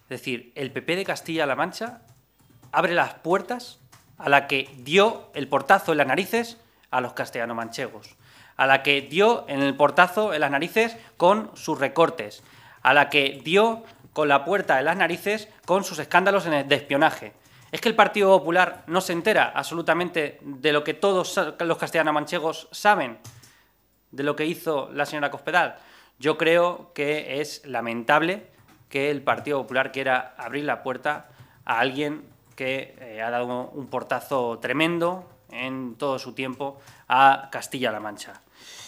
Es decir, el PP de Castilla-La Mancha abre las puertas a la que dio el portazo en las narices a los castellano-manchegos, a la que dio en el portazo en las narices con sus recortes, a la que dio con la puerta en las narices con sus escándalos de espionaje. ¿Es que el Partido Popular no se entera absolutamente de lo que todos los castellano-manchegos saben de lo que hizo la señora Cospedal? Yo creo que es lamentable que el Partido Popular quiera abrir la puerta a alguien que ha dado un portazo tremendo en todo su tiempo a Castilla-La Mancha.